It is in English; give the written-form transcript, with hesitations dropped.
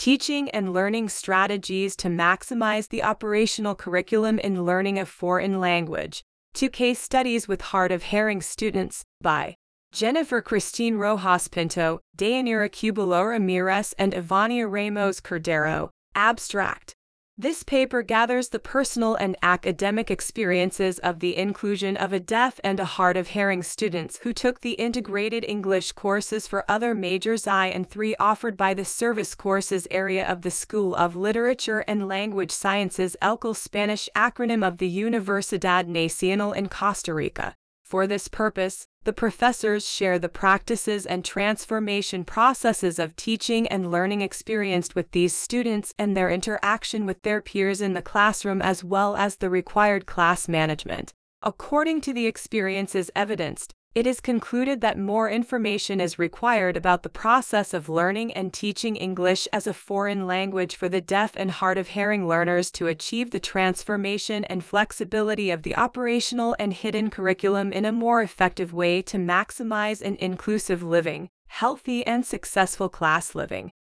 Teaching and learning strategies to maximize the operational curriculum in learning a foreign language. 2 case studies with hard-of-hearing students, by Jennifer Christine Rojas Pinto, Dayanira Cuballo Ramirez, and Ivania Ramos Cordero. Abstract. This paper gathers the personal and academic experiences of the inclusion of a deaf and a hard-of-hearing students who took the integrated English courses for other majors I and III offered by the service courses area of the School of Literature and Language Sciences ELCL Spanish acronym of the Universidad Nacional in Costa Rica. For this purpose, the professors share the practices and transformation processes of teaching and learning experienced with these students and their interaction with their peers in the classroom as well as the required class management. According to the experiences evidenced, it is concluded that more information is required about the process of learning and teaching English as a foreign language for the deaf and hard-of-hearing learners to achieve the transformation and flexibility of the operational and hidden curriculum in a more effective way to maximize an inclusive living, healthy and successful class living.